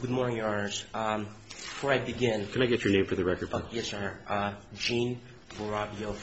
Good morning, Your Honors. Before I begin... Can I get your name for the record, please? Yes, Your Honor. Gene Vorobyov,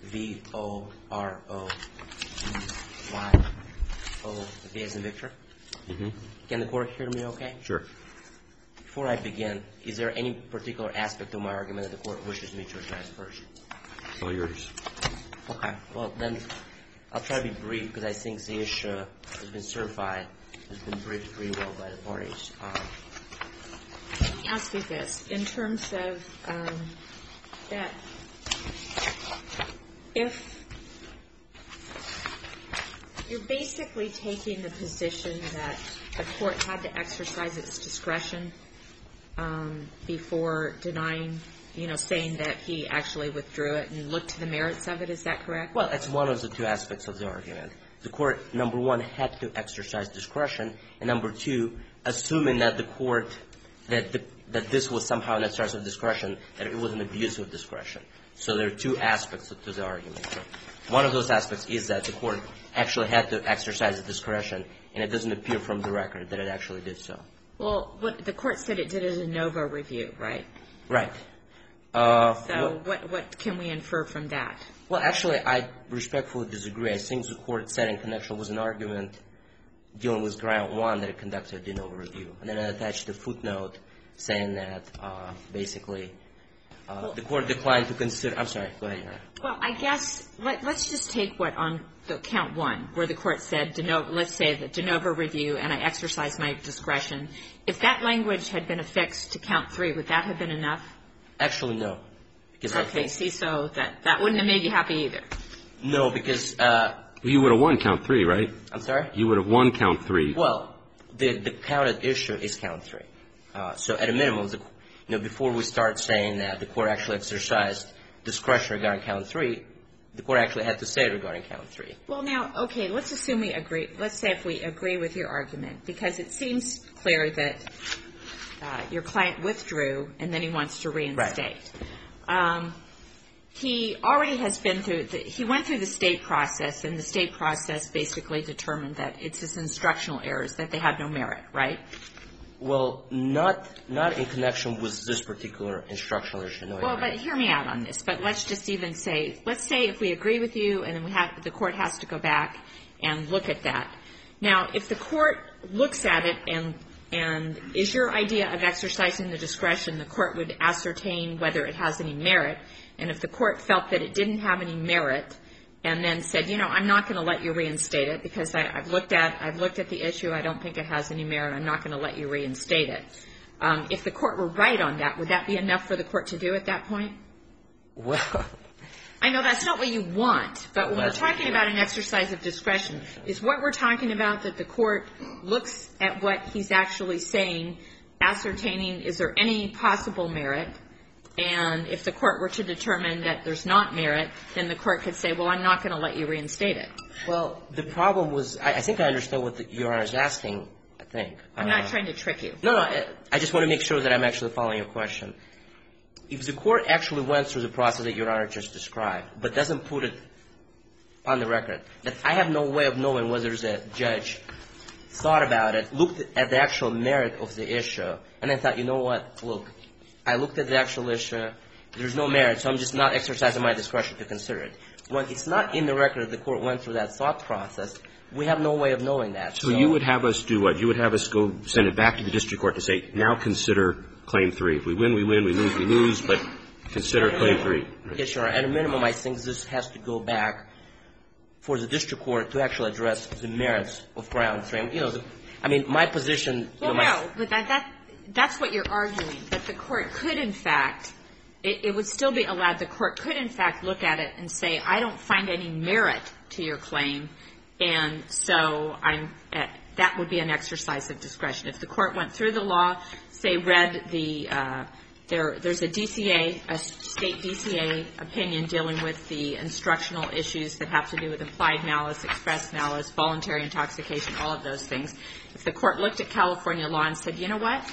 V-O-R-O-B-Y-O, V as in Victor. Can the Court hear me okay? Sure. Before I begin, is there any particular aspect of my argument that the Court wishes me to address first? It's all yours. Okay. Well, then I'll try to be brief because I think the issue has been certified, has been briefed pretty well by the parties. Let me ask you this. In terms of that, if you're basically taking the position that the Court had to exercise its discretion before denying, saying that he actually withdrew it and looked to the merits of it, is that correct? Well, that's one of the two aspects of the argument. The Court, number one, had to exercise discretion, and number two, assuming that the Court, that this was somehow an exercise of discretion, that it was an abuse of discretion. So there are two aspects to the argument. One of those aspects is that the Court actually had to exercise the discretion, and it doesn't appear from the record that it actually did so. Well, the Court said it did a de novo review, right? Right. So what can we infer from that? Well, actually, I respectfully disagree. I think the Court said in connection with an argument dealing with ground one that it conducted a de novo review. And then it attached a footnote saying that basically the Court declined to consider. I'm sorry. Go ahead, Your Honor. Well, I guess let's just take what on the count one, where the Court said let's say the de novo review, and I exercised my discretion. If that language had been affixed to count three, would that have been enough? Actually, no. Okay. See, so that wouldn't have made you happy either. No, because you would have won count three, right? I'm sorry? You would have won count three. Well, the counted issue is count three. So at a minimum, before we start saying that the Court actually exercised discretion regarding count three, the Court actually had to say it regarding count three. Well, now, okay, let's assume we agree. Let's say if we agree with your argument, because it seems clear that your client withdrew and then he wants to reinstate. Right. He already has been through he went through the state process, and the state process basically determined that it's his instructional errors, that they had no merit, right? Well, not in connection with this particular instructional issue. No, well, but hear me out on this. But let's just even say, let's say if we agree with you and then the Court has to go back and look at that. Now, if the Court looks at it and is your idea of exercising the discretion, the Court would ascertain whether it has any merit. And if the Court felt that it didn't have any merit and then said, I'm not going to let you reinstate it because I've looked at the issue. I don't think it has any merit. I'm not going to let you reinstate it. If the Court were right on that, would that be enough for the Court to do at that point? Well, I know that's not what you want, but when we're talking about an exercise of discretion, is what we're talking about that the Court looks at what he's actually saying, ascertaining is there any possible merit, and if the Court were to determine that there's not merit, then the Court could say, well, I'm not going to let you reinstate it. Well, the problem was, I think I understand what Your Honor is asking, I think. I'm not trying to trick you. No, I just want to make sure that I'm actually following your question. If the Court actually went through the process that Your Honor just described, but doesn't put it on the record, that I have no way of knowing whether the judge thought about it, looked at the actual merit of the issue, and then thought, you know what, look, I looked at the actual issue, there's no merit, so I'm just not exercising my discretion to consider it. When it's not in the record that the Court went through that thought process, we have no way of knowing that. So you would have us do what? You would have us go send it back to the district court to say, now consider claim three. If we win, we win. We lose, we lose. But consider claim three. Yes, Your Honor. At a minimum, I think this has to go back for the district court to actually address the merits of ground three. I mean, my position. Well, no, but that's what you're arguing. But the Court could, in fact, it would still be allowed. The Court could, in fact, look at it and say, I don't find any merit to your claim, and so that would be an exercise of discretion. If the Court went through the law, say read there's a DCA, a state DCA opinion dealing with the instructional issues that have to do with implied malice, express malice, voluntary intoxication, all of those things. If the Court looked at California law and said, you know what,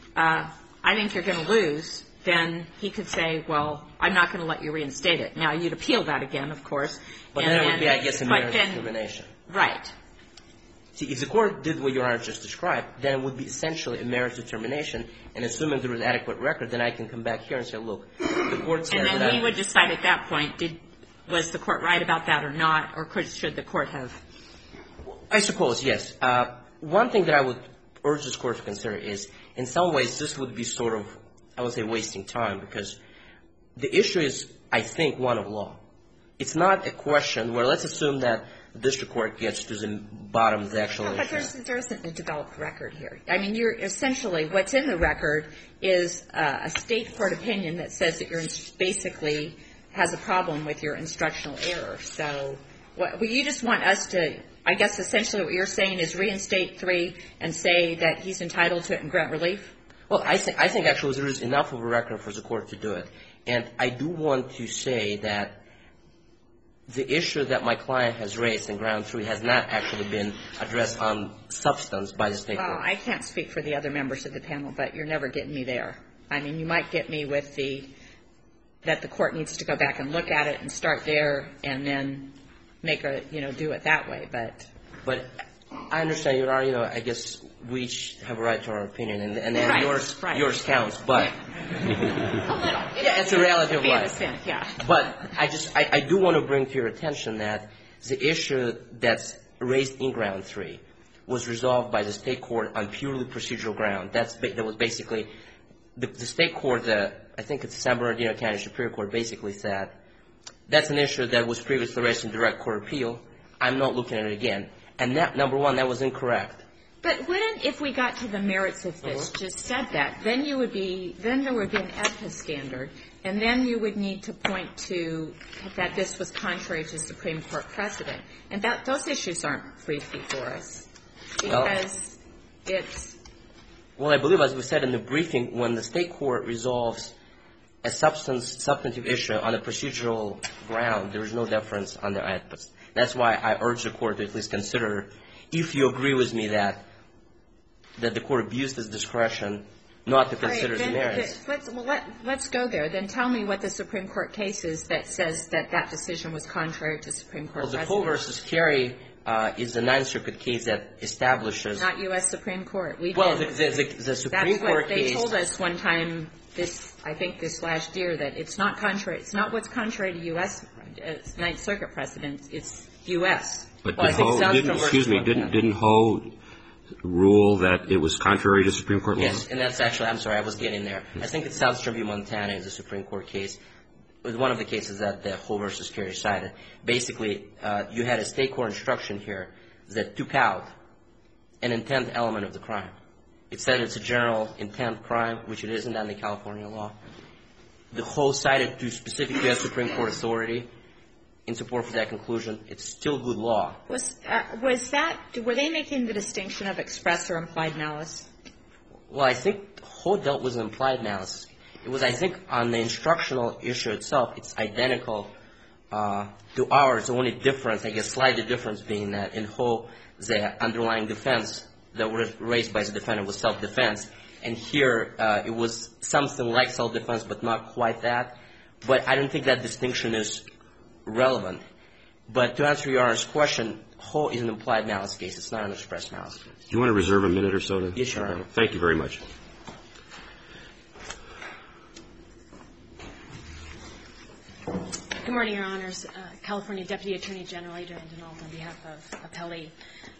I think you're going to lose, then he could say, well, I'm not going to let you reinstate it. Now, you'd appeal that again, of course. But then it would be, I guess, a merit discrimination. Right. See, if the court did what Your Honor just described, then it would be essentially a merits determination, and assuming there was adequate record, then I can come back here and say, look, the court said that. And then we would decide at that point, was the court right about that or not, or should the court have? I suppose, yes. One thing that I would urge this court to consider is, in some ways, this would be sort of, I would say, wasting time, because the issue is, I think, one of law. It's not a question where, let's assume that the district court gets to the bottom of the actual issue. But there isn't a developed record here. I mean, you're essentially, what's in the record is a state court opinion that says that you're basically has a problem with your instructional error. So you just want us to, I guess essentially what you're saying is reinstate 3 and say that he's entitled to it and grant relief? Well, I think actually there is enough of a record for the court to do it. And I do want to say that the issue that my client has raised in ground 3 has not actually been addressed on substance by the state court. Well, I can't speak for the other members of the panel, but you're never getting me there. I mean, you might get me with that the court needs to go back and look at it and start there and then make do it that way, but I understand, Your Honor, I guess we each have a right to our opinion, and right, yours counts, but a little. Yeah, it's a reality of life. Yeah. But I do want to bring to your attention that the issue that's raised in ground 3 was resolved by the state court on purely procedural ground. That was basically the state court, I think it's San Bernardino County Superior Court, basically said that's an issue that was previously raised in direct court appeal. I'm not looking at it again. And that, number one, that was incorrect. But wouldn't, if we got to the merits of this, just said that, then there would be an AEDPA standard, and then you would need to point to that this was contrary to Supreme Court precedent. And those issues aren't briefed before us because it's. Well, I believe, as we said in the briefing, when the state court resolves a substantive issue on a procedural ground, there is no deference under AEDPA. That's why I urge the court to at least consider, if you agree with me that the court abused its discretion, not to consider the merits. Let's go there. Then tell me what the Supreme Court case is that says that decision was contrary to Supreme Court precedent. Well, the Cole v. Carey is the Ninth Circuit case that establishes. Not U.S. Supreme Court. The Supreme Court case. They told us one time, I think this last year, that it's not contrary. It's not what's contrary to U.S. Ninth Circuit precedent. It's U.S. But didn't Ho rule that it was contrary to Supreme Court law? Yes, and that's actually, I'm sorry, I was getting there. I think it's Southstrom v. Montana is a Supreme Court case. It was one of the cases that the Ho v. Carey cited. Basically, you had a state court instruction here that took out an intent element of the crime. It said it's a general intent crime, which it isn't under California law. The Ho cited to specific U.S. Supreme Court authority in support for that conclusion. It's still good law. Were they making the distinction of express or implied malice? Well, I think Ho dealt with implied malice. It was, I think, on the instructional issue itself, it's identical to ours. The only difference, I guess, slightly difference being that in Ho, the underlying defense that was raised by the defendant was self-defense. And here, it was something like self-defense, but not quite that. But I don't think that distinction is relevant. But to answer Your Honor's question, Ho is an implied malice case. It's not an express malice case. Do you want to reserve a minute or so? Yes, Your Honor. Thank you very much. Good morning, Your Honors. California Deputy Attorney General Adrian Denault on behalf of Appellee.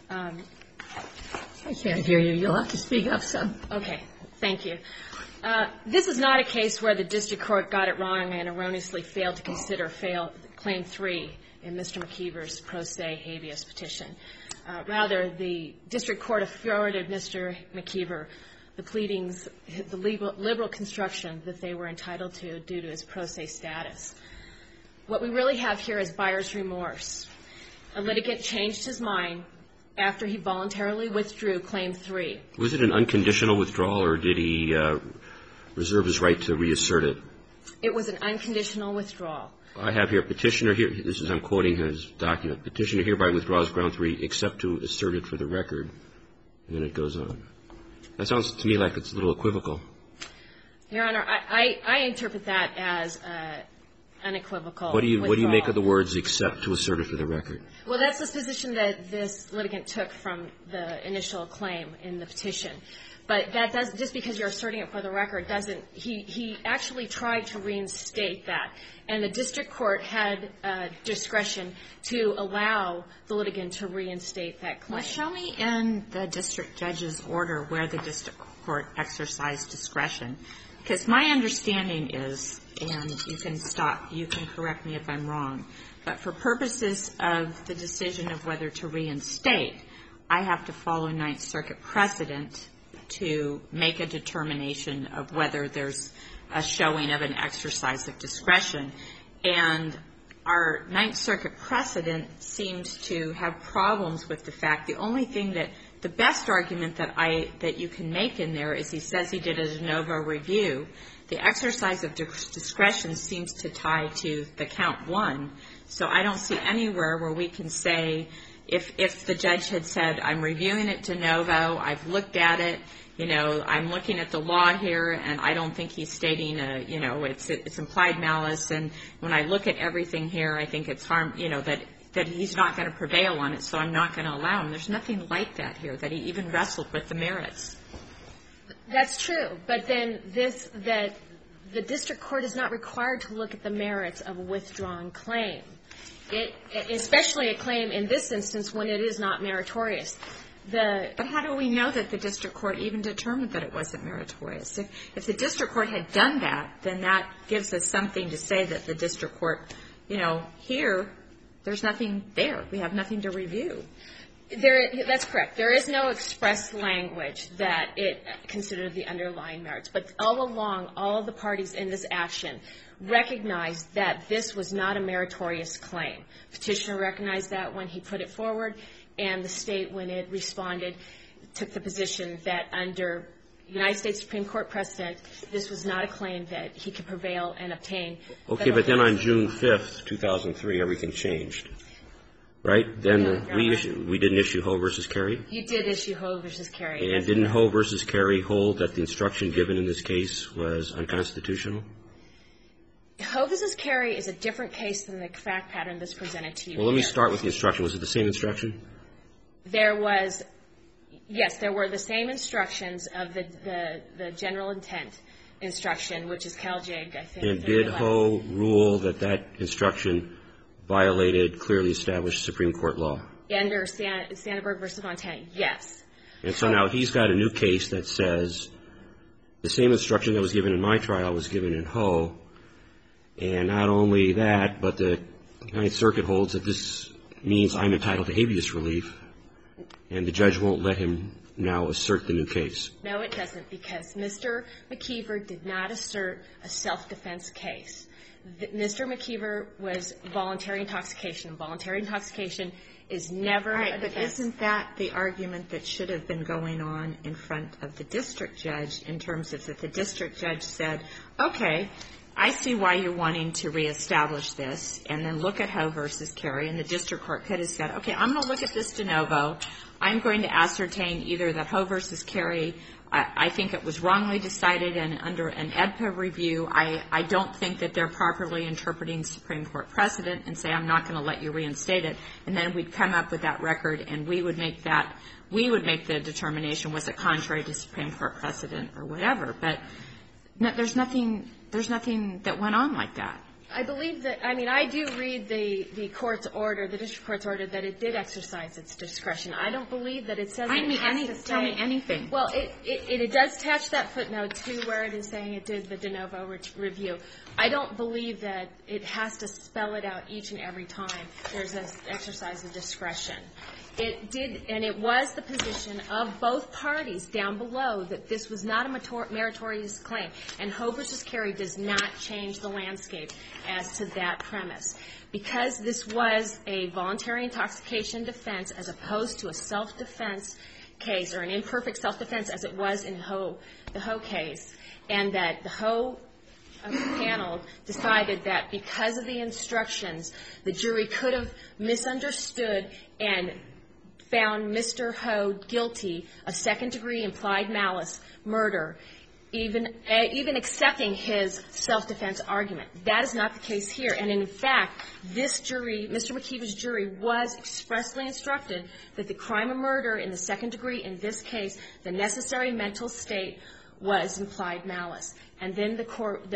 I can't hear you. You'll have to speak up some. Okay. Thank you. This is not a case where the district court got it wrong and erroneously failed to consider Claim 3 in Mr. McKeever's pro se habeas petition. Rather, the district court afforded Mr. McKeever the pleadings, the liberal construction that they were entitled to due to his pro se status. What we really have here is buyer's remorse. A litigant changed his mind after he voluntarily withdrew Claim 3. Was it an unconditional withdrawal, or did he reserve his right to reassert it? It was an unconditional withdrawal. I have here, petitioner here, I'm quoting his document, petitioner hereby withdraws Ground 3 except to assert it for the record. And then it goes on. That sounds to me like it's a little equivocal. Your Honor, I interpret that as unequivocal What do you withdrawal. make of the words except to assert it for the record? Well, that's the position that this litigant took from the initial claim in the petition. But that does, just because you're asserting it for the record doesn't, he actually tried to reinstate that. And the district court had discretion to allow the litigant to reinstate that claim. Well, show me in the district judge's order where the district court exercised discretion. Because my understanding is, and you can correct me if I'm wrong, but for purposes of the decision of whether to reinstate, I have to follow Ninth Circuit precedent to make a determination of whether there's a showing of an exercise of discretion. And our Ninth Circuit precedent seems to have problems with the fact the only thing that the best argument that you can make in there is he says he did a de novo review. The exercise of discretion seems to tie to the count one. So I don't see anywhere where we can say if the judge had said, I'm reviewing it de novo, I've looked at it, I'm looking at the law here, and I don't think he's stating it's implied malice, and when I look at everything here, I think it's that he's not going to prevail on it, so I'm not going to allow him. There's nothing like that here, that he even wrestled with the merits. That's true. But then that the district court is not required to look at the merits of a withdrawn claim, especially a claim in this instance when it is not meritorious. But how do we know that the district court even determined that it wasn't meritorious? If the district court had done that, then that gives us something to say that the district court, here, there's nothing there. We have nothing to review. That's correct. There is no express language that it considered the underlying merits. But all along, all of the parties in this action recognized that this was not a meritorious claim. Petitioner recognized that when he put it forward, and the state, when it responded, took the position that under United States Supreme Court precedent, this was not a claim that he could prevail and obtain. Okay, but then on June 5th, 2003, everything changed, right? Then we didn't issue Ho versus Carey? You did issue Ho versus Carey. And didn't Ho versus Carey hold that the instruction given in this case was unconstitutional? Ho versus Carey is a different case than the fact pattern that's presented to you. Well, let me start with the instruction. Was it the same instruction? Yes, there were the same instructions of the general intent instruction, which is CalJIG, I think. And did Ho rule that instruction violated clearly established Supreme Court law? Under Sandberg versus Montana, yes. And so now he's got a new case that says the same instruction that was given in my trial was given in Ho. And not only that, but the Ninth Circuit holds that this means I'm entitled to habeas relief, and the judge won't let him now assert the new case. No, it doesn't, because Mr. McKeever did not assert a self-defense case. Mr. McKeever was voluntary intoxication. Voluntary intoxication is never a defense. But isn't that the argument that should have been going on in front of the district judge in terms of that the district judge said, okay, I see why you're wanting to reestablish this, and then look at Ho versus Carey, and the district court could have said, okay, I'm going to look at this de novo. I'm going to ascertain either that Ho versus Carey, I think it was wrongly decided, and under an AEDPA review, I don't think that they're properly interpreting Supreme Court precedent, and say I'm not going to let you reinstate it. And then we'd come up with that record, and we would make the determination, was it contrary to Supreme Court precedent or whatever. But there's nothing that went on like that. I believe that, I do read the court's order, the district court's order, that it did exercise its discretion. I don't believe that it says it has to say. Tell me anything. Well, it does attach that footnote to where it is saying it did the de novo review. I don't believe that it has to spell it out each and every time there's an exercise of discretion. It did, and it was the position of both parties down below that this was not a meritorious claim. And Ho versus Carey does not change the landscape as to that premise. Because this was a voluntary intoxication defense as opposed to a self-defense case, or an imperfect self-defense as it was in the Ho case, and that the Ho panel decided that because of the instructions, the jury could have misunderstood and found Mr. Ho guilty of second-degree implied malice murder even accepting his self-defense argument. That is not the case here. And in fact, this jury, Mr. McKeever's jury, was expressly instructed that the crime of murder in the second degree in this case, the necessary mental state was implied malice. And then the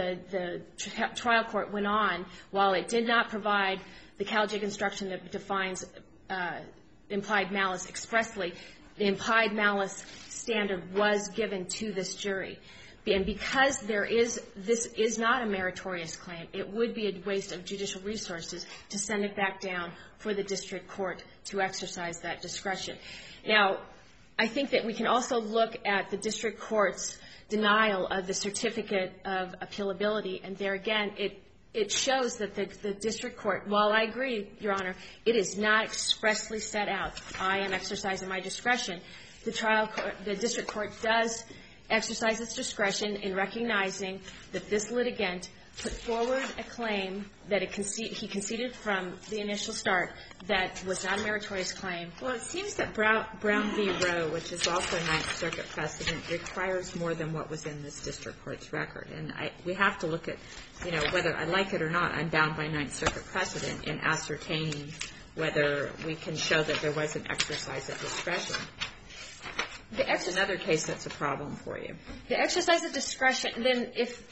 trial court went on, while it did not provide the CalJIG instruction that defines implied malice expressly, the implied malice standard was given to this jury. And because this is not a meritorious claim, it would be a waste of judicial resources to send it back down for the district court to exercise that discretion. Now, I think that we can also look at the district court's denial of the certificate of appealability. And there again, it shows that the district court, while I agree, Your Honor, it is not expressly set out, I am exercising my discretion, the district court does exercise its discretion in recognizing that this litigant put forward a claim that he conceded from the initial start that was not a meritorious claim. Well, it seems that Brown v. Roe, which is also a Ninth Circuit precedent, requires more than what was in this district court's record. And we have to look at, whether I like it or not, I'm bound by Ninth Circuit precedent in ascertaining whether we can show that there was an exercise of discretion. That's another case that's a problem for you. The exercise of discretion, then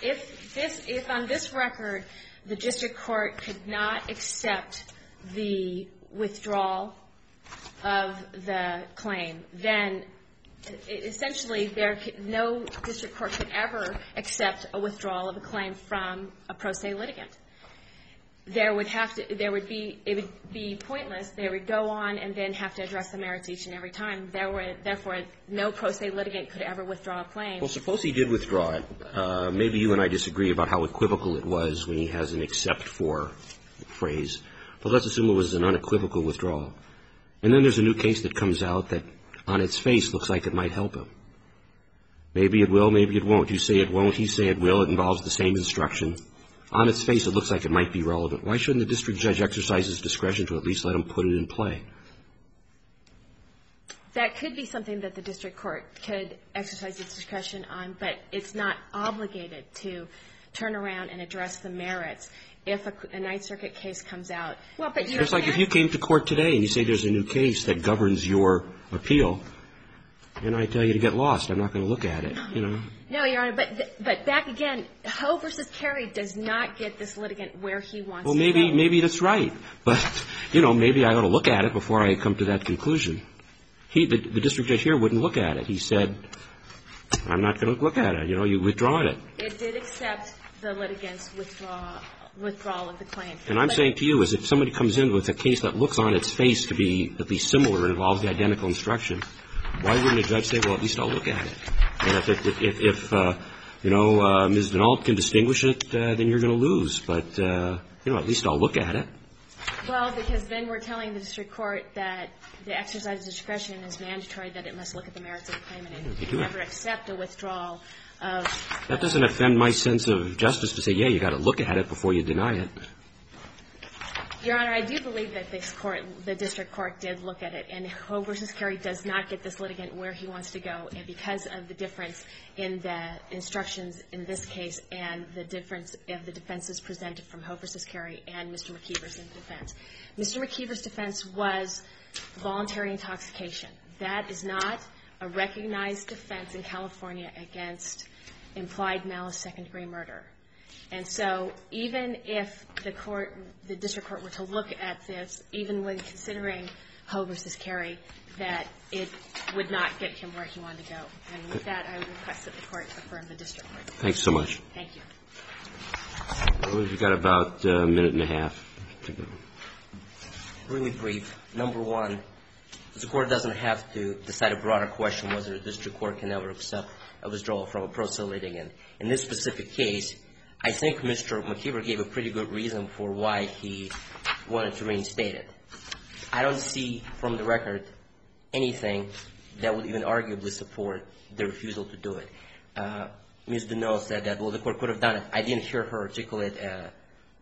if on this record the district court could not accept the withdrawal of the claim, then essentially no district court could ever accept a withdrawal of a claim from a pro se litigant. It would be pointless. They would go on and then have to address the merits each and every time. Therefore, no pro se litigant could ever withdraw a claim. Well, suppose he did withdraw it. Maybe you and I disagree about how equivocal it was when he has an except for phrase. But let's assume it was an unequivocal withdrawal. And then there's a new case that comes out that on its face looks like it might help him. Maybe it will, maybe it won't. You say it won't, he say it will. It involves the same instruction. On its face, it looks like it might be relevant. Why shouldn't the district judge exercise his discretion to at least let him put it in play? That could be something that the district court could exercise its discretion on, but it's not obligated to turn around and address the merits if a Ninth Circuit case comes out. Well, but it's like if you came to court today and you say there's a new case that governs your appeal, and I tell you to get lost, I'm not going to look at it, No, Your Honor, but back again, Ho versus Carey does not get this litigant where he wants to go. Well, maybe that's right. But, maybe I ought to look at it before I come to that conclusion. The district judge here wouldn't look at it. He said, I'm not going to look at it. You withdraw it. It did accept the litigant's withdrawal of the claim. And I'm saying to you is if somebody comes in with a case that looks on its face to be at least similar and involves the identical instruction, why wouldn't a judge say, well, at least I'll look at it? And if Ms. Denault can distinguish it, then you're going to lose. But, at least I'll look at it. Well, because then we're telling the district court that the exercise of discretion is mandatory, that it must look at the merits of the claim and it can never accept a withdrawal of. That doesn't offend my sense of justice to say, yeah, you got to look at it before you deny it. Your Honor, I do believe that the district court did look at it, and Ho versus Carey does not get this litigant where he wants to go, and because of the difference in the instructions in this case and the difference of the defenses presented from Ho versus Carey and Mr. McKeever's defense. Mr. McKeever's defense was voluntary intoxication. That is not a recognized defense in California against implied malice second-degree murder. And so even if the district court were to look at this, even when considering Ho versus Carey, that it would not get him where he wanted to go. And with that, I would request that the court affirm the district court. Thanks so much. Thank you. Well, we've got about a minute and a half to go. Really brief. Number one, the court doesn't have to decide a broader question whether the district court can ever accept a withdrawal from a pro se litigant. In this specific case, I think Mr. McKeever gave a pretty good reason for why he wanted to reinstate it. I don't see from the record anything that would even arguably support the refusal to do it. Ms. Deneau said that, well, the court could have done it. I didn't hear her articulate a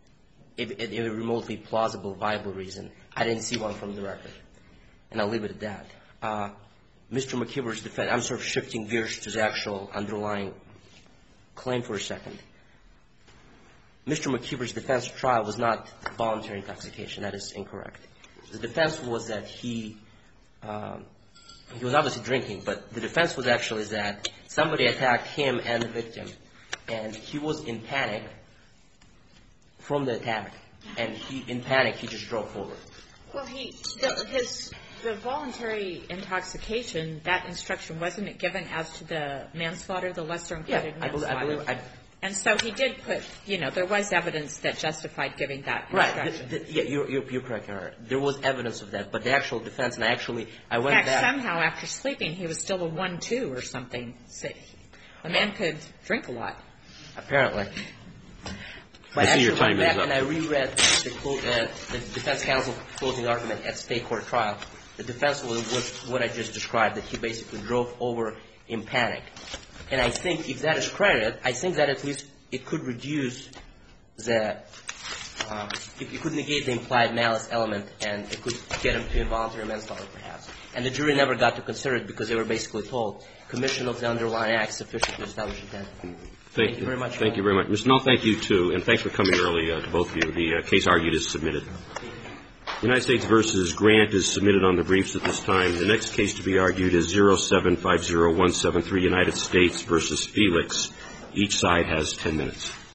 remotely plausible, viable reason. I didn't see one from the record. And I'll leave it at that. Mr. McKeever's defense, I'm sort of shifting gears to the actual underlying claim for a second. Mr. McKeever's defense trial was not voluntary intoxication. That is incorrect. The defense was that he was obviously drinking, but the defense was actually that somebody attacked him and the victim, and he was in panic from the attack, and in panic, he just drove forward. Well, the voluntary intoxication, that instruction, wasn't it given as to the manslaughter, the lesser included manslaughter? And so he did put, there was evidence that justified giving that instruction. Right. You're correct, Your Honor. There was evidence of that, but the actual defense, and I went back. In fact, somehow after sleeping, he was still a 1-2 or something. A man could drink a lot. Apparently. But I actually went back and I reread the defense counsel closing argument at state court trial. The defense was what I just described, that he basically drove over in panic. And I think if that is credited, I think that at least it could reduce it could negate the implied malice element, and it could get him to involuntary manslaughter, perhaps. And the jury never got to consider it because they were basically told, commission of the underlying act sufficient to establish intent. Thank you very much. Thank you very much. Mr. Null, thank you, too, and thanks for coming early to both of you. The case argued is submitted. United States v. Grant is submitted on the briefs at this time. The next case to be argued is 0750173, United States v. Felix. Each side has 10 minutes.